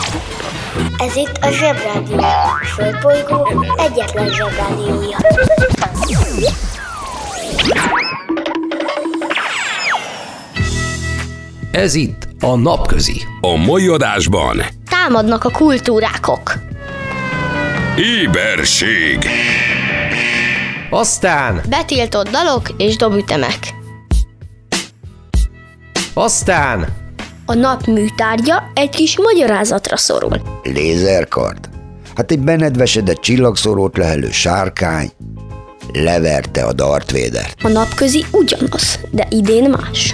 Ez itt a Zsebrádió, a Földbolygó egyetlen Zsebrádiója. Ez itt a Napközi. A mai adásban Támadnak a kultúrákok. éberség. Aztán Betiltott dalok és dobütemek. a nap műtárgya egy kis magyarázatra szorul. Lézerkard? Hát egy benedvesedett csillagszórót lehelő sárkány leverte a Darth Vadert. A napközi ugyanaz, de idén más.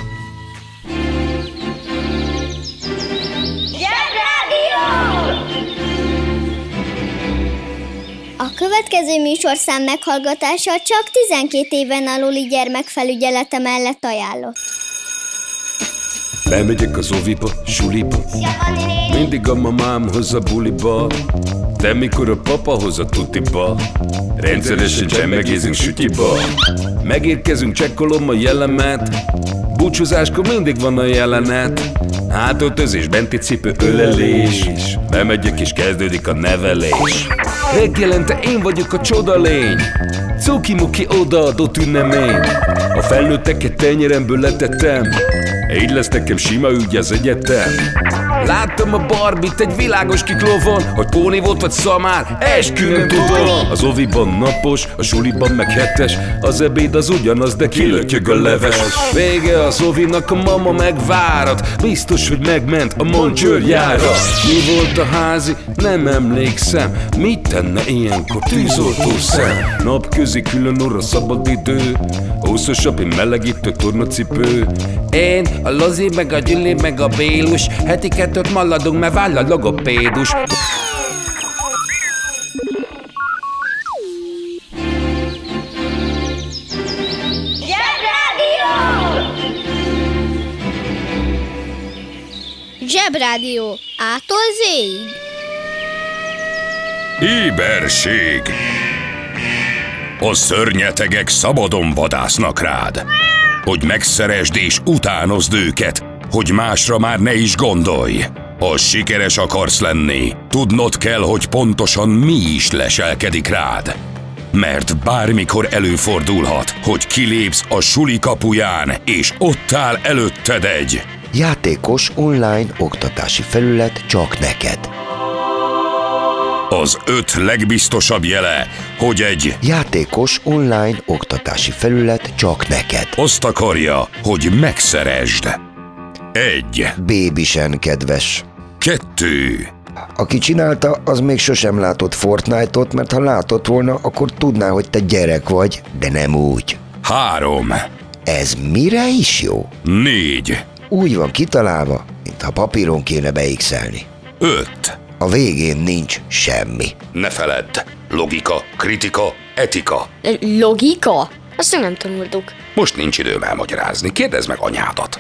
A következő műsorszám meghallgatása csak 12 éven aluli gyermekfelügyelete mellett ajánlott. Bemegyek az oviba, suliba, mindig a mamám hoz a buliba, de mikor a papa hoz a tutiba, rendszeresen csemmegézünk sütyiba. Megérkezünk, csekkolom a jellemet, búcsúzáskor mindig van a jelenet. Hátöltözés, benti cipő, ölelés, bemegyek és kezdődik a nevelés. Reggelente én vagyok a csoda lény, cuki-muki odaadott ünnemény. A felnőtteket tenyeremből letettem, így lesz nekem sima ügy az egyetem. Láttam a Barbit egy világos kiklovon, hogy póni volt vagy szamár, eskü nem tudom. Az oviban napos, a suliban meg hetes, az ebéd az ugyanaz, de kilötyög a leves. Vége az ovinak, a mama megvárat, biztos, hogy megment a mancsőrjára. Mi volt a házi? Nem emlékszem, mit tenne ilyenkor tűzoltó szem? Napközi külön orra szabad idő, húszosabb, én melegítő tornacipő. Én, a Lozi, meg a Gyüli, meg a Bélus, heti kettőt maladunk, mert váll a logopédus. Zsebrádió A-tól Z-ig. Éberség. A szörnyetegek szabadon vadásznak rád, hogy megszeresd és utánozd őket, hogy másra már ne is gondolj. Ha sikeres akarsz lenni, tudnod kell, hogy pontosan mi is leselkedik rád. Mert bármikor előfordulhat, hogy kilépsz a suli kapuján, és ott áll előtted egy Játékos online oktatási felület csak neked. Az 5 legbiztosabb jele, hogy egy Játékos online oktatási felület csak neked. azt akarja, hogy megszeresd. 1. Bébisen kedves. 2. Aki csinálta, az még sosem látott Fortnite-ot, mert ha látott volna, akkor tudná, hogy te gyerek vagy, de nem úgy. 3. Ez mire is jó? 4. Úgy van kitalálva, mintha papíron kéne beigszelni. 5. A végén nincs semmi. Ne feledd, logika, kritika, etika. Logika? Azt még nem tanultuk. Most nincs időm elmagyarázni, kérdezd meg anyádat.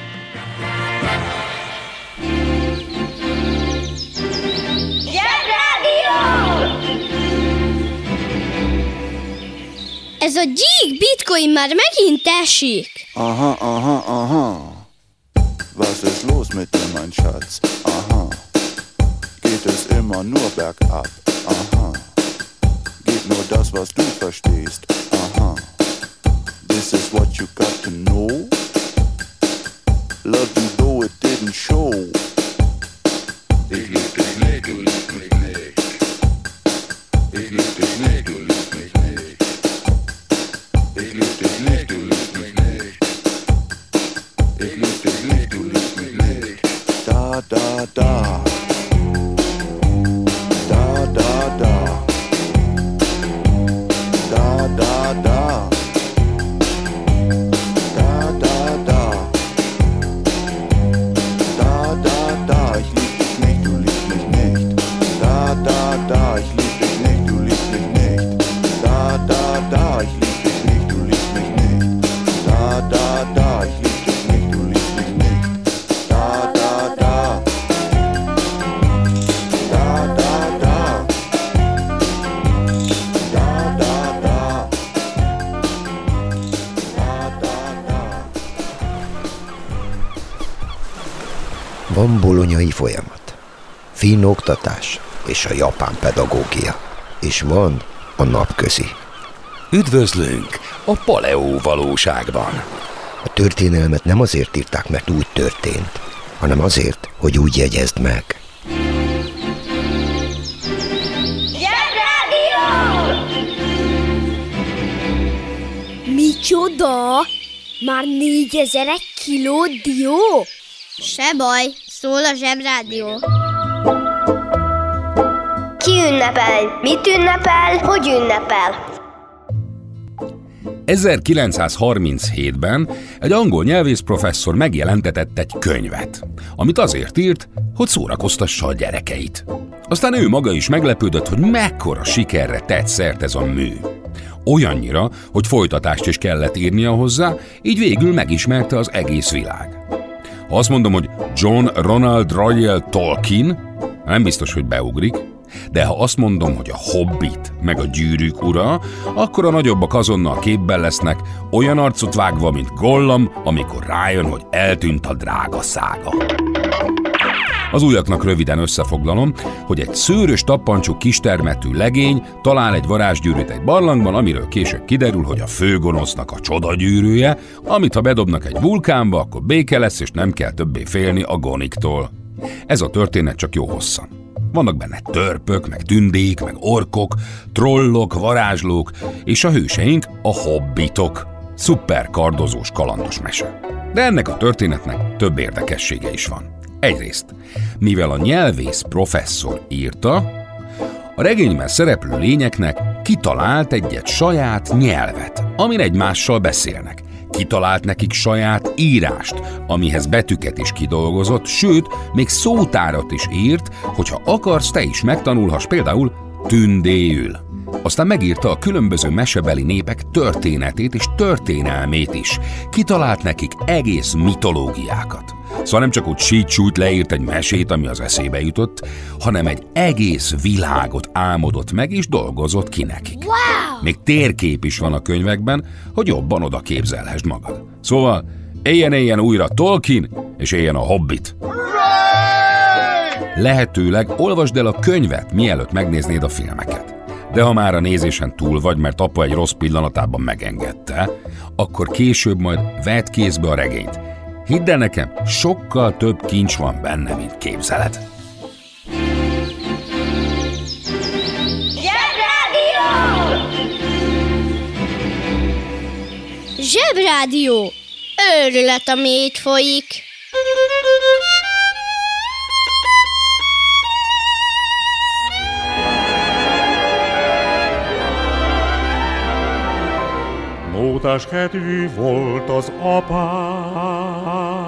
Ez a gyík bitcoin már megint esik. Aha. Was ist los mit dir, mein Schatz? Aha. Geht es immer nur bergab? Aha. Geht nur das, was du verstehst? Aha. This is what you got to know. Love you though it didn't show. Ich lieb dich nicht, du liebst mich nicht. Ich lieb dich nicht, du liebst mich nicht. Ich lieb dich nicht, du liebst mich nicht. Ich lieb dich nicht, du liebst mich nicht. Da, da, da. Da, da, da. Da, da, da. Da, da, da. Da, da, da. Ich lieb dich nicht, du liebst mich nicht. Da, da, da. Ich lieb dich nicht, du liebst mich nicht. Da, da, da. Ich lieb dich nicht, du liebst mich nicht. Da, da, da. Ich lieb dich nicht, du liebst mich nicht. Da, da, da. Da, da, da. Da, da, da. Da, da, da. Van bolonyai folyamat. finn oktatás és a japán pedagógia. És van a napközi. Üdvözlünk a Paleó valóságban. A történelmet nem azért írták, mert úgy történt, hanem azért, hogy úgy jegyezd meg. Zsebrádió! Micsoda? Már 4000 kiló dió? Se baj, szól a Zsebrádió. Ki ünnepel? Mit ünnepel? Hogy ünnepel? 1937-ben egy angol nyelvész professzor megjelentetett egy könyvet, amit azért írt, hogy szórakoztassa a gyerekeit. Aztán ő maga is meglepődött, hogy mekkora sikerre tett szert ez a mű. Olyannyira, hogy folytatást is kellett írnia hozzá, így végül megismerte az egész világ. Ha azt mondom, hogy John Ronald Reuel Tolkien, nem biztos, hogy beugrik, de ha azt mondom, hogy a Hobbit meg a Gyűrűk ura, akkor a nagyobbak azonnal képben lesznek, olyan arcot vágva, mint Gollum, amikor rájön, hogy eltűnt a drága szága. Az újaknak röviden összefoglalom, hogy egy szőrös tappancsú kistermetű legény talál egy varázsgyűrűt egy barlangban, amiről később kiderül, hogy a főgonosznak a csodagyűrűje, amit ha bedobnak egy vulkánba, akkor béke lesz, és nem kell többé félni a goniktól. Ez a történet csak jó hosszan. Vannak benne törpök, meg tündék, meg orkok, trollok, varázslók, és a hőseink a hobbitok. Szuper kardozós, kalandos mese. De ennek a történetnek több érdekessége is van. Egyrészt, mivel a nyelvész professzor írta, a regényben szereplő lényeknek kitalált egy saját nyelvet, amin egymással beszélnek. Kitalált nekik saját írást, amihez betűket is kidolgozott, sőt, még szótárat is írt, hogyha akarsz, te is megtanulhass például tündéül. Aztán megírta a különböző mesebeli népek történetét és történelmét is. Kitalált nekik egész mitológiákat. Szóval nem csak úgy sítsújt leírt egy mesét, ami az eszébe jutott, hanem egy egész világot álmodott meg és dolgozott ki nekik. Wow! Még térkép is van a könyvekben, hogy jobban oda képzelhessd magad. Szóval éljen újra Tolkien, és éljen a Hobbit. Lehetőleg olvasd el a könyvet, mielőtt megnéznéd a filmeket. De ha már a nézésen túl vagy, mert apa egy rossz pillanatában megengedte, akkor később majd vedd kézbe a regényt. Hidd el nekem, sokkal több kincs van benne, mint képzeled. Zsebrádió! Zsebrádió! Őrület, ami itt folyik. Nótás kedvű volt az apám.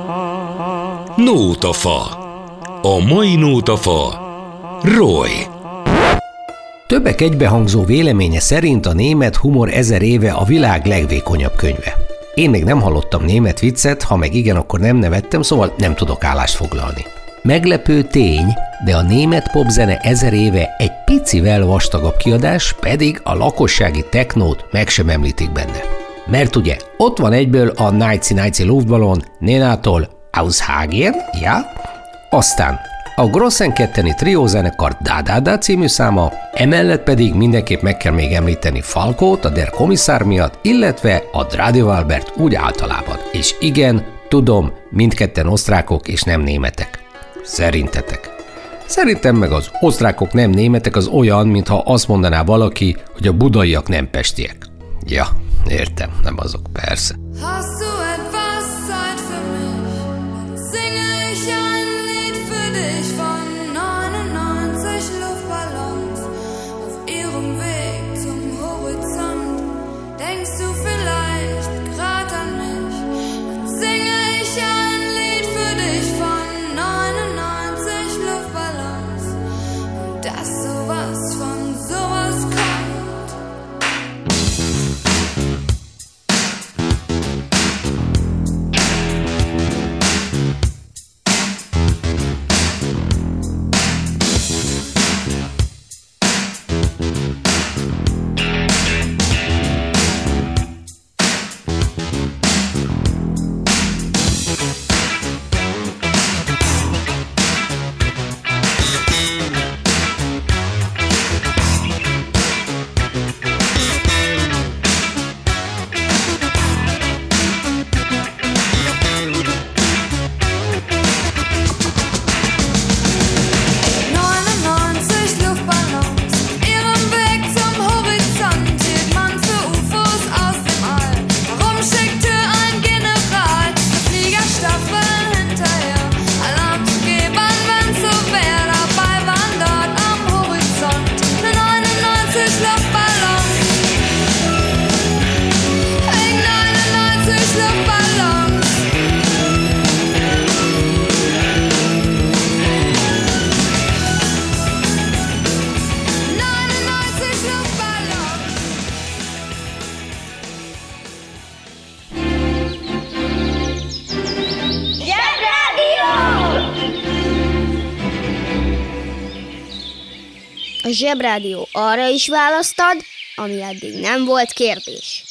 Nótafa. A mai nótafa Roy. Többek egybehangzó véleménye szerint a német humor 1000 éve a világ legvékonyabb könyve. Én még nem hallottam német viccet, ha meg igen, akkor nem nevettem, szóval nem tudok állást foglalni. Meglepő tény, de a német popzene 1000 éve egy picivel vastagabb kiadás, pedig a lakossági technót meg sem említik benne. Mert ugye, ott van egyből a Nazi Luftballon Nénától Aushagen, ja? Aztán a Grossen Ketteni triózenekar Da című száma, emellett pedig mindenképp meg kell még említeni Falkót a Der Kommissar miatt, illetve a Radiovalbert úgy általában. És igen, tudom, mindketten osztrákok és nem németek. Szerintetek? Szerintem meg az osztrákok nem németek az olyan, mintha azt mondaná valaki, hogy a budaiak nem pestiek. Ja, értem, nem azok, persze. Hast du etwas Zeit für mich? Singe ich ein Lied für dich von 99 Luftballons auf ihrem Weg zum Horizont. Denkst du vielleicht grad an mich? Dann singe ich ein Lied für dich von 99 Luftballons und dass sowas von sowas kommt. A Zsebrádió arra is választad, ami eddig nem volt kérdés.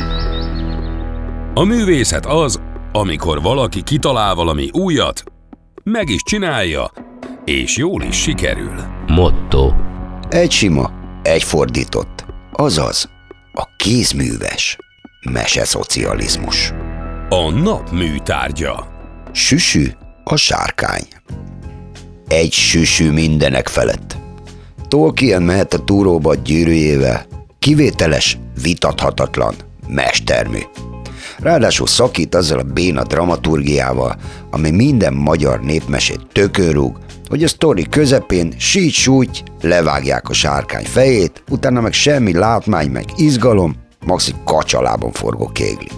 A művészet az, amikor valaki kitalál valami újat, meg is csinálja, és jól is sikerül. Motto. Egy sima, egy fordított. Azaz, a kézműves meseszocializmus. A nap műtárgya. Süsű a sárkány. Egy süsű mindenek felett. Tolkien mehet a túróba a gyűrűjével. Kivételes, vitathatatlan, mestermű. Ráadásul szakít azzal a béna dramaturgiával, ami minden magyar népmesét tökőrúg, hogy a sztori közepén sígy-súgy levágják a sárkány fejét, utána meg semmi látmány, meg izgalom, maxi kacsalában forgó kégli.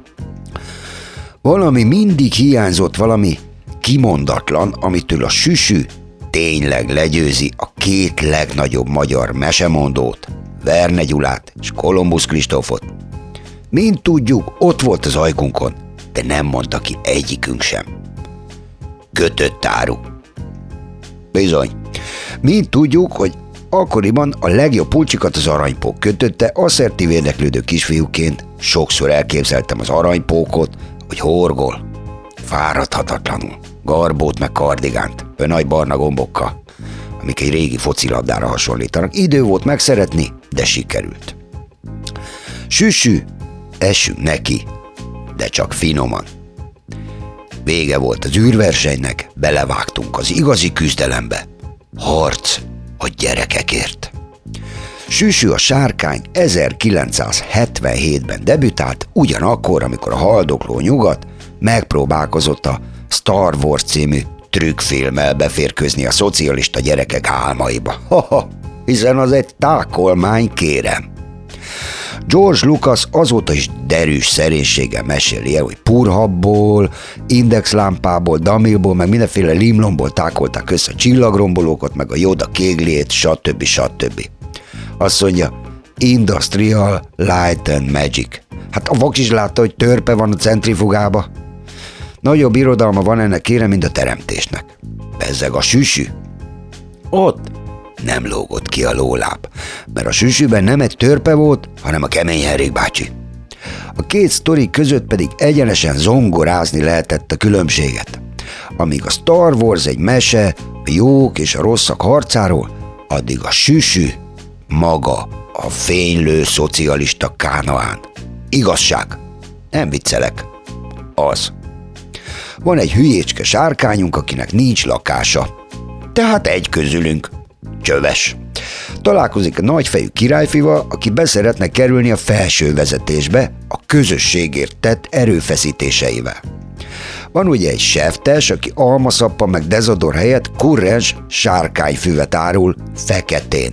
Valami mindig hiányzott, valami kimondatlan, amitől a süsű tényleg legyőzi a két legnagyobb magyar mesemondót, Verne Gyulát és Kolumbusz Kristófot. Mind tudjuk, ott volt az ajkunkon, de nem mondta ki egyikünk sem. Kötött áru. Bizony. Mind tudjuk, hogy akkoriban a legjobb pulcsikat az aranypók kötötte, asszertív érdeklődő kisfiúként sokszor elképzeltem az aranypókot, hogy horgol, fáradhatatlanul, garbót meg kardigánt, nagy barna gombokkal, amik egy régi focilabdára hasonlítanak. Idő volt megszeretni, de sikerült. Süsű, essünk neki, de csak finoman. Vége volt az űrversenynek, belevágtunk az igazi küzdelembe. Harc a gyerekekért. Süsű a sárkány 1977-ben debütált, ugyanakkor, amikor a haldokló nyugat megpróbálkozott a Star Wars című trükkfilmmel beférkőzni a szocialista gyerekek álmaiba. Hiszen az egy tákolmány, kérem. George Lucas azóta is derűs szerénységgel meséli el, hogy purhabból, indexlámpából, damilból, meg mindenféle limlomból tákolták össze a csillagrombolókat, meg a Yoda kégliét, stb. Azt mondja, Industrial Light and Magic. Hát a vak is látta, hogy törpe van a centrifugába. Nagyobb irodalma van ennek, kérem, mint a teremtésnek. Bezzeg a süsű. Ott nem lógott ki a lóláb, mert a süsűben nem egy törpe volt, hanem a kemény Henrik bácsi. A két sztori között pedig egyenesen zongorázni lehetett a különbséget. Amíg a Star Wars egy mese a jók és a rosszak harcáról, addig a süsű maga a fénylő szocialista Kánaán. Igazság. Nem viccelek. Az. Van egy hülyécske sárkányunk, akinek nincs lakása. Tehát egy közülünk. Csöves. Találkozik a nagyfejű királyfival, aki beszeretne kerülni a felső vezetésbe a közösségért tett erőfeszítéseivel. Van ugye egy seftes, aki almaszappa meg dezodor helyett kurrens sárkányfüvet árul feketén.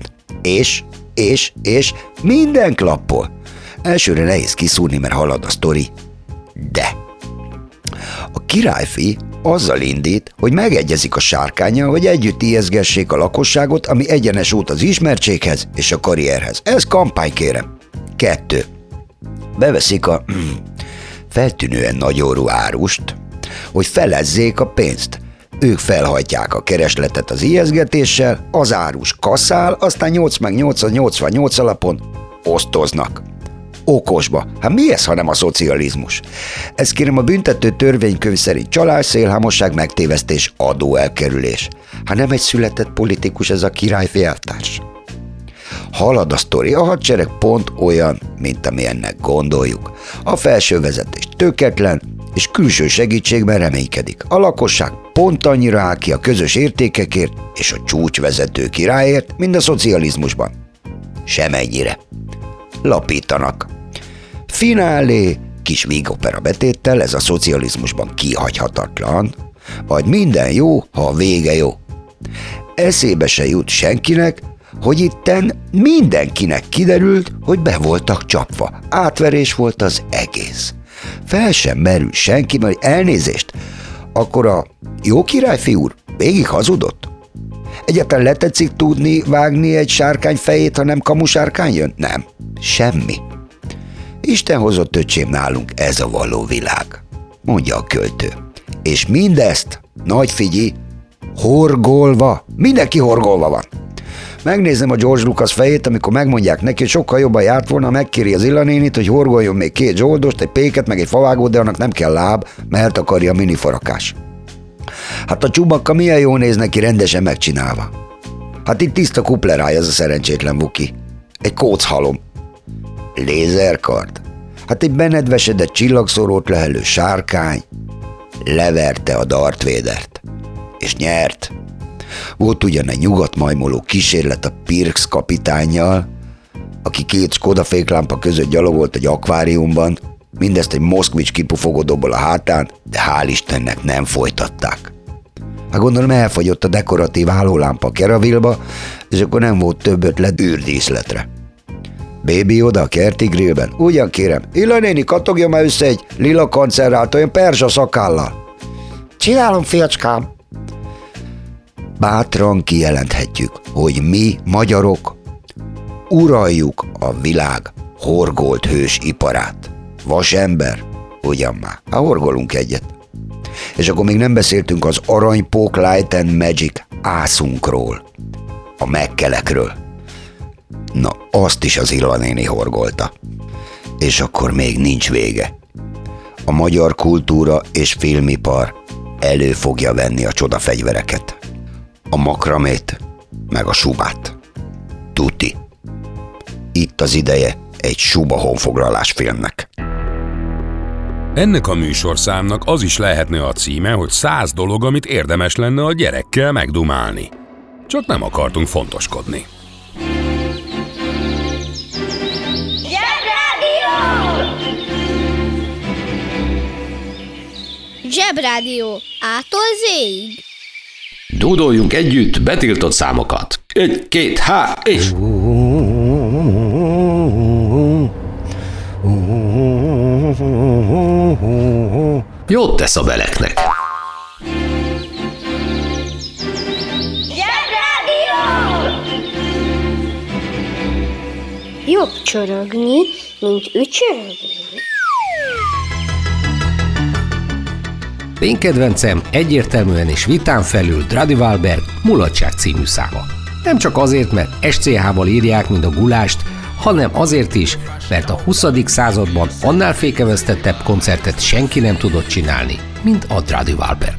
És minden klappol. Elsőre nehéz kiszúrni, mert halad a sztori. De a királyfi azzal indít, hogy megegyezik a sárkánnyal, hogy együtt ijeszgessék a lakosságot, ami egyenes út az ismertséghez és a karrierhez. Ez kampány, kérem. 2. Beveszik a feltűnően nagyorú árust, hogy felezzék a pénzt. Ők felhajtják a keresletet az ijeszgetéssel, az árus kaszál, aztán 8/8/88 alapon osztoznak. Okosba. Hát mi ez, hanem a szocializmus? Ez kérem a büntető törvénykönyv szerint csalás, szélhámosság, megtévesztés, adóelkerülés. Hát nem egy született politikus ez a királyfi elvtárs. Halad a sztori, a hadsereg pont olyan, mint amilyennek gondoljuk. A felső vezetés tökéletlen, és külső segítségben reménykedik. A lakosság pont annyira áll ki a közös értékekért és a csúcsvezető királyért, mint a szocializmusban. Semennyire. Lapítanak. Finálé, kis vígopera betéttel, ez a szocializmusban kihagyhatatlan, majd minden jó, ha a vége jó. Eszébe se jut senkinek, hogy itten mindenkinek kiderült, hogy be voltak csapva. Átverés volt az egész. Fel sem merül senki, mert elnézést, akkor a jó királyfi úr végig hazudott? Egyáltalán letetszik tudni vágni egy sárkány fejét, ha nem kamusárkány jön? Nem. Semmi. Isten hozott, öcsém, nálunk ez a való világ, mondja a költő. És mindezt, nagy figyi, horgolva, mindenki horgolva van. Megnézem a George Lucas fejét, amikor megmondják neki, hogy sokkal jobban járt volna, megkéri az Illa nénit, hogy horgoljon még 2 zsoldost, egy péket, meg egy favágót, de annak nem kell láb, mert eltakarja a minifarakás. Hát a Chewbacca milyen jól néz neki rendesen megcsinálva. Hát itt tiszta kupleráj ez a szerencsétlen Wookie. Egy kóchalom. Lézerkard. Hát egy benedvesedett csillagszórót lehelő sárkány leverte a Darth Vadert. És nyert. Volt ugyan egy nyugatmajmoló kísérlet a Pirks kapitánnyal, aki 2 Skoda féklámpa között gyalogolt egy akváriumban, mindezt egy Moszkvics kipufogó dobbal a hátán, de hál' Istennek nem folytatták. Hát gondolom elfogyott a dekoratív hálólámpa a Keravilba, és akkor nem volt több ötlet űrdíszletre. Bébi oda a kerti grillben. Ugyan kérem, Illa néni, kattogja már össze egy lila kancerrált olyan perzsa szakállal. Csinálom, fiacskám. Bátran kijelenthetjük, hogy mi, magyarok, uraljuk a világ horgolt hős iparát. Vasember, ugyan már, horgolunk egyet. És akkor még nem beszéltünk az aranypók Light and Magic ászunkról, a megkelekről. Na, azt is az Illa néni horgolta. És akkor még nincs vége. A magyar kultúra és filmipar elő fogja venni a csodafegyvereket. A makramét, meg a subát. Tuti. Itt az ideje egy suba honfoglalás filmnek. Ennek a műsorszámnak az is lehetne a címe, hogy 100 dolog, amit érdemes lenne a gyerekkel megdumálni. Csak nem akartunk fontoskodni. Zsebrádió. A-tól Z-ig. Dúdoljunk együtt betiltott számokat. 1, 2, 3, és... Jót tesz a beleknek. Zsebrádió! Jobb csorogni, mint ücsörögni. Én kedvencem egyértelműen és vitán felül Dradi Wahlberg Mulatság című száma. Nem csak azért, mert SCH-val írják, mint a gulást, hanem azért is, mert a 20. században annál fékeztettebb koncertet senki nem tudott csinálni, mint a Dradi Wahlberg.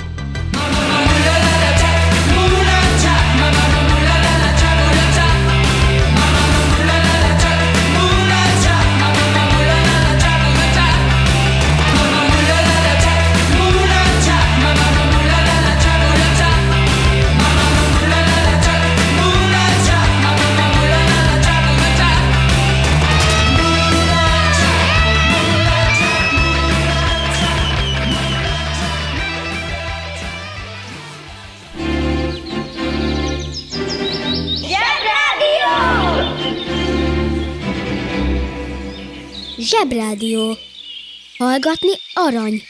Zsebrádió. Hallgatni arany.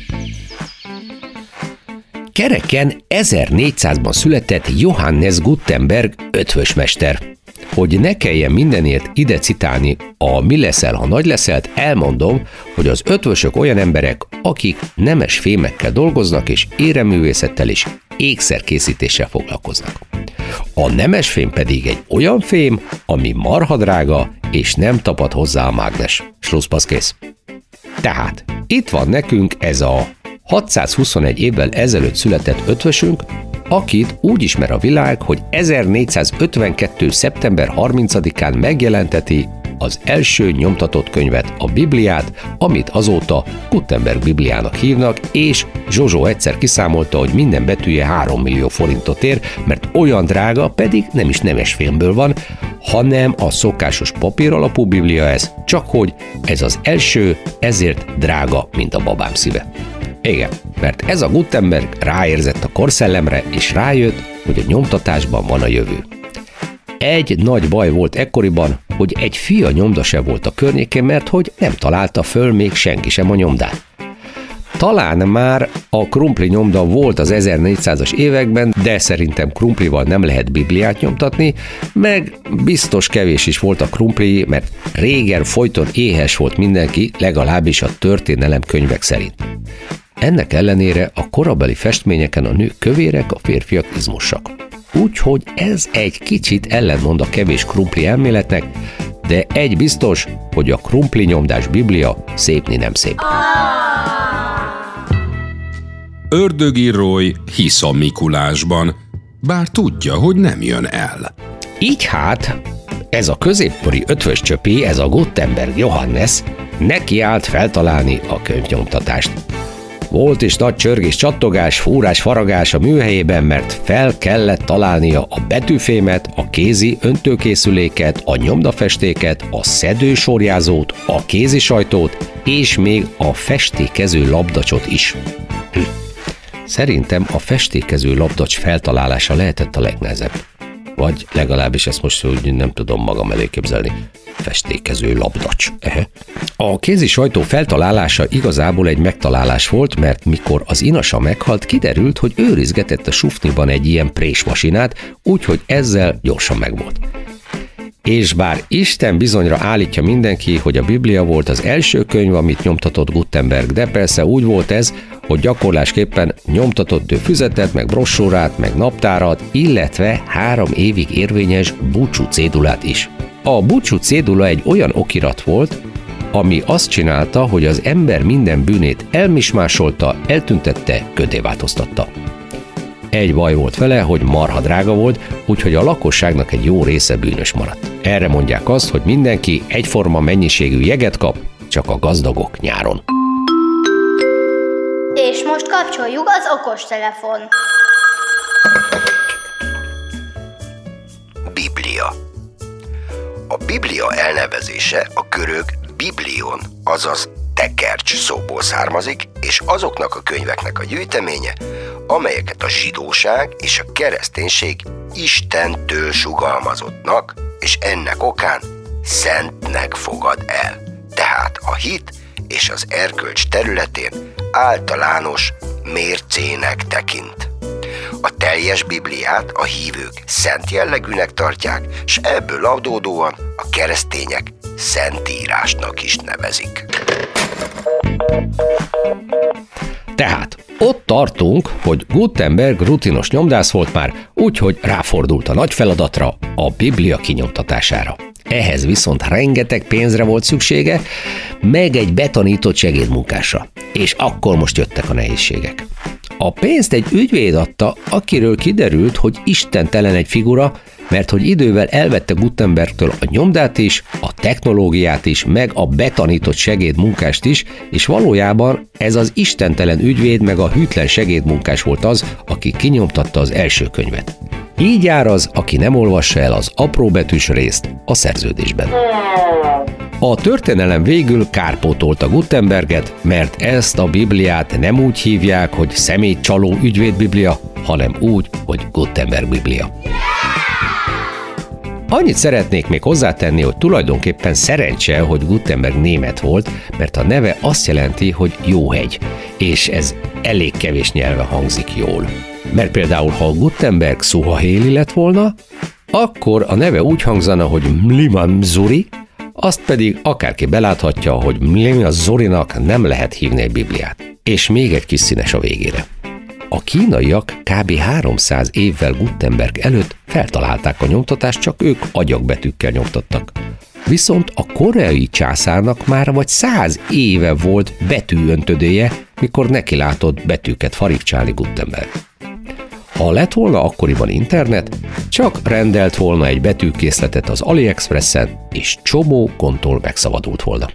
Kereken 1400-ban született Johannes Gutenberg ötvösmester. Hogy ne kelljen mindenért ide citálni a Mi leszel, ha nagy leszelt, elmondom, hogy az ötvösök olyan emberek, akik nemes fémekkel dolgoznak, és éremművészettel és ékszerkészítéssel foglalkoznak. A nemes fém pedig egy olyan fém, ami marha drága, és nem tapad hozzá a mágnes. Slusszpasz kész. Tehát itt van nekünk ez a 621 évvel ezelőtt született ötvösünk, akit úgy ismer a világ, hogy 1452. szeptember 30-án megjelenteti az első nyomtatott könyvet, a Bibliát, amit azóta Gutenberg Bibliának hívnak, és Zsozsó egyszer kiszámolta, hogy minden betűje 3 millió forintot ér, mert olyan drága, pedig nem is nemesfémből van, hanem a szokásos papír alapú Biblia ez, csak hogy ez az első, ezért drága, mint a babám szíve. Igen, mert ez a Gutenberg ráérzett a korszellemre, és rájött, hogy a nyomtatásban van a jövő. Egy nagy baj volt ekkoriban, hogy egy fia nyomda se volt a környékén, mert hogy nem találta föl még senki sem a nyomdát. Talán már a krumpli nyomda volt az 1400-as években, de szerintem krumplival nem lehet Bibliát nyomtatni, meg biztos kevés is volt a krumpli, mert régen folyton éhes volt mindenki, legalábbis a történelem könyvek szerint. Ennek ellenére a korabeli festményeken a nők kövérek, a férfiak izmosak. úgyhogy ez egy kicsit ellentmond a kevés krumpli elméletnek, de egy biztos, hogy a krumpli nyomdás Biblia szépni nem szép. Ördögi Roy hisz a Mikulásban, bár tudja, hogy nem jön el. Így hát, ez a középkori ötvös csöpi, ez a Gutenberg Johannes nekiállt feltalálni a könyvnyomtatást. Volt is nagy csörgés, csattogás, fúrás, faragás a műhelyében, mert fel kellett találnia a betűfémet, a kézi öntőkészüléket, a nyomdafestéket, a szedősorjázót, a kézisajtót és még a festékező labdacsot is. Szerintem a festékező labdacs feltalálása lehetett a legnehezebb. Vagy legalábbis ezt most úgy nem tudom magam elé képzelni. Festékező labdacs. A kézi sajtó feltalálása igazából egy megtalálás volt, mert mikor az inasa meghalt, kiderült, hogy őrizgetett a sufniban egy ilyen présmasinát, úgyhogy ezzel gyorsan megvolt. És bár Isten bizonyra állítja mindenki, hogy a Biblia volt az első könyv, amit nyomtatott Gutenberg, de persze úgy volt ez, hogy gyakorlásképpen nyomtatott ő füzetet, meg brossúrát, meg naptárat, illetve 3 évig érvényes búcsú cédulát is. A búcsú cédula egy olyan okirat volt, ami azt csinálta, hogy az ember minden bűnét elmismásolta, eltüntette, köddé változtatta. Egy baj volt vele, hogy marha drága volt, úgyhogy a lakosságnak egy jó része bűnös maradt. Erre mondják azt, hogy mindenki egyforma mennyiségű jeget kap, csak a gazdagok nyáron. És most kapcsoljuk az okostelefon. Biblia. A Biblia elnevezése a görög biblion, azaz tekercs szóból származik, és azoknak a könyveknek a gyűjteménye, amelyeket a zsidóság és a kereszténység Istentől sugalmazottnak, és ennek okán szentnek fogad el. Tehát a hit és az erkölcs területén általános mércének tekint. A teljes Bibliát a hívők szent jellegűnek tartják, s ebből adódóan a keresztények szentírásnak is nevezik. Tehát ott tartunk, hogy Gutenberg rutinos nyomdász volt már, úgyhogy ráfordult a nagy feladatra, a Biblia kinyomtatására. Ehhez viszont rengeteg pénzre volt szüksége, meg egy betanított segédmunkásra. És akkor most jöttek a nehézségek. A pénzt egy ügyvéd adta, akiről kiderült, hogy istentelen egy figura, mert hogy idővel elvette Gutenbergtől a nyomdát is, a technológiát is, meg a betanított segédmunkást is, és valójában ez az istentelen ügyvéd meg a hűtlen segédmunkás volt az, aki kinyomtatta az első könyvet. Így jár az, aki nem olvassa el az apróbetűs részt a szerződésben. A történelem végül kárpótolta Gutenberget, mert ezt a Bibliát nem úgy hívják, hogy személycsaló ügyvédbiblia, hanem úgy, hogy Gutenberg Biblia. Annyit szeretnék még hozzátenni, hogy tulajdonképpen szerencse, hogy Gutenberg német volt, mert a neve azt jelenti, hogy jó hegy, és ez elég kevés nyelven hangzik jól. Mert például, ha Gutenberg Szuhahéli lett volna, akkor a neve úgy hangzana, hogy Mliman Zuri, azt pedig akárki beláthatja, hogy Mliman Zurinak nem lehet hívni egy Bibliát. És még egy kis színes a végére. A kínaiak kb. 300 évvel Gutenberg előtt feltalálták a nyomtatást, csak ők agyagbetűkkel nyomtattak. Viszont a koreai császárnak már vagy 100 éve volt betűöntödője, mikor neki látott betűket farigcsálni Gutenberg. Ha lett volna akkoriban internet, csak rendelt volna egy betűkészletet az AliExpressen, és csomó gondtól megszabadult volna.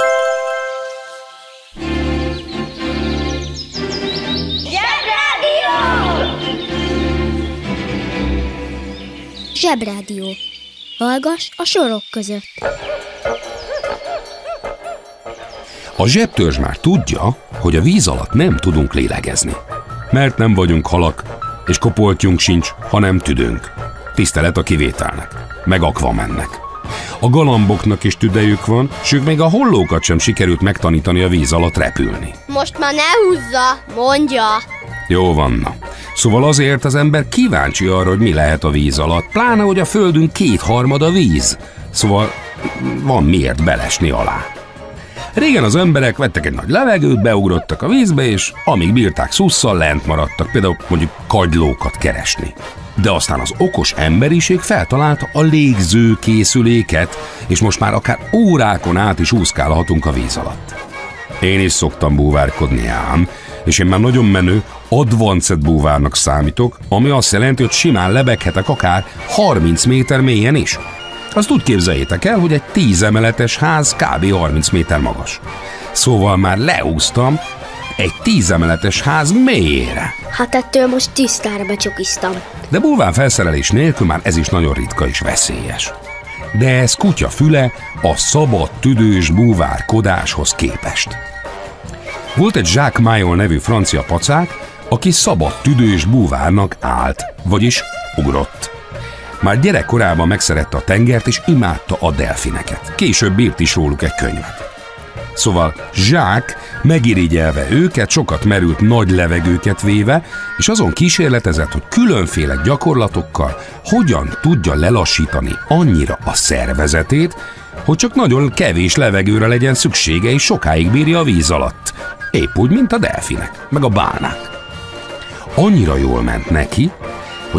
Zsebrádió. Hallgass a sorok között. A zsebtörzs már tudja, hogy a víz alatt nem tudunk lélegezni. Mert nem vagyunk halak, és kopoltyunk sincs, hanem tüdőnk. Tisztelet a kivételnek, meg Aquamannek. A galamboknak is tüdejük van, s ők még a hollókat sem sikerült megtanítani a víz alatt repülni. Most már ne húzza, mondja. Jó van, na. Szóval azért az ember kíváncsi arra, hogy mi lehet a víz alatt, pláne, hogy a földünk 2/3 víz. Szóval van miért belesni alá. Régen az emberek vettek egy nagy levegőt, beugrottak a vízbe, és amíg bírták szusszal, lent maradtak, például mondjuk kagylókat keresni. De aztán az okos emberiség feltalálta a légzőkészüléket, és most már akár órákon át is úszkálhatunk a víz alatt. Én is szoktam búvárkodni ám, és én már nagyon menő advanced búvárnak számítok, ami azt jelenti, hogy simán lebeghetek akár 30 méter mélyen is. Azt úgy képzeljétek el, hogy egy 10 emeletes ház kb. 30 méter magas. Szóval már leúsztam egy 10 emeletes ház mélyére. Hát ettől most tisztára becsokiztam. De bulván felszerelés nélkül már ez is nagyon ritka és veszélyes. De ez kutya füle a szabad tüdős búvárkodáshoz képest. Volt egy Jacques Mayol nevű francia pacák, aki szabad tüdős búvárnak állt, vagyis ugrott. Már gyerekkorában megszerette a tengert és imádta a delfineket. Később írt is róluk egy könyvet. Szóval Jacques megirigyelve őket, sokat merült nagy levegőket véve, és azon kísérletezett, hogy különféle gyakorlatokkal hogyan tudja lelassítani annyira a szervezetét, hogy csak nagyon kevés levegőre legyen szüksége, és sokáig bírja a víz alatt. Épp úgy, mint a delfinek, meg a bálnák. Annyira jól ment neki, hogy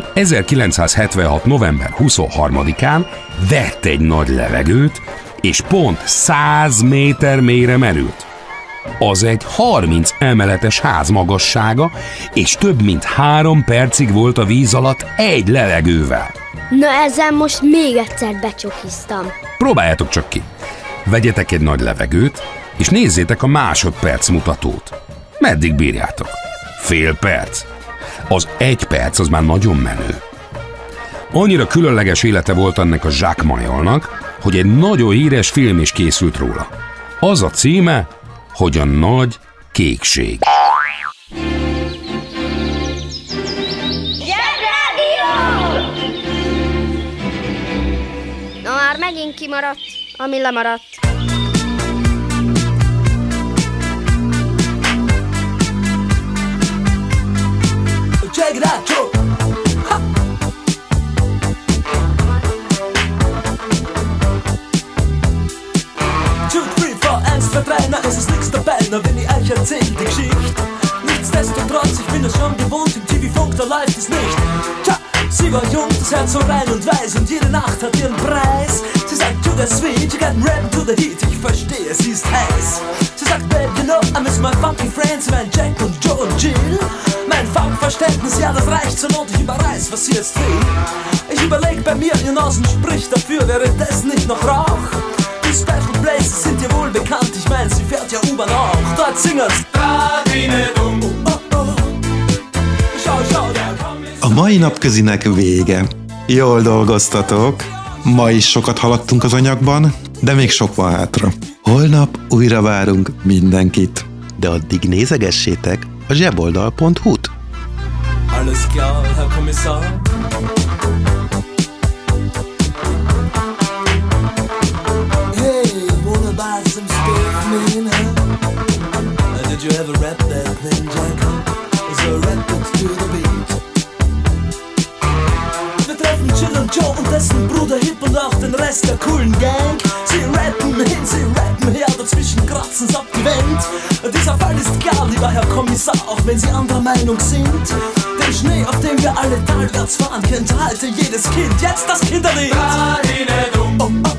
1976. november 23-án vett egy nagy levegőt, és pont 100 méter mélyre merült. Az egy 30 emeletes ház magassága, és több mint 3 percig volt a víz alatt egy levegővel. Na ezzel most még egyszer becsokiztam. Próbáljátok csak ki. Vegyetek egy nagy levegőt, és nézzétek a másodperc mutatót. Meddig bírjátok? Fél perc? Az 1 perc az már nagyon menő. Annyira különleges élete volt ennek a Jacques Mayolnak, hogy egy nagyon híres film is készült róla. Az a címe, hogy a nagy kékség. Na már megint kimaradt, ami lemaradt. Check it out, Joe. Ha. 2, 3, 4, 1, 2, 3, na es ist nix dabei, na wenn ich euch erzähl die Geschichte. Nichtsdestotrotz, ich bin es schon gewohnt, im TV-Funk, da läuft es nicht. Tja, sie war jung, das Herz so rein und weiß und jede Nacht hat ihren Preis. Sie sagt, to the sweet, you got rap to the heat, ich verstehe, sie ist heiß. Sie sagt, babe, you know, I miss my funky friends, mein Jack und Joe und Jill. Mein Funkverständnis, ja, das reicht zur Not, ich überreiß, was sie jetzt will. Ich überleg bei mir, ihr Nasen spricht dafür, wäre das nicht noch Rauch? Die Special Places sind dir wohl bekannt, ich mein, sie fährt ja U-Bahn auch. Dort singen's Radine dumm. Schau, schau, der kommt. A mai napközinek vége. Jól dolgoztatok. Ma is sokat haladtunk az anyagban, de még sok van hátra. Holnap újra várunk mindenkit. De addig nézegessétek a zseboldal.hu-t. Alles klar, Herr Kommissar. Hey, wanna buy some steak, man, huh? Did you ever rap that thing, Jack? So rap it to the beat. Wir treffen Jill und Joe und dessen Bruder Hip und auch den Rest der coolen Gang. Sie rappen hin, sie rappen her, dazwischen kratzen's ab die Wand. Dieser Fall ist klar, lieber Herr Kommissar, auch wenn Sie anderer Meinung sind. Den Schnee, auf dem wir alle talwärts fahren, kennt heute jedes Kind. Jetzt das Kinderlied. Oh, oh.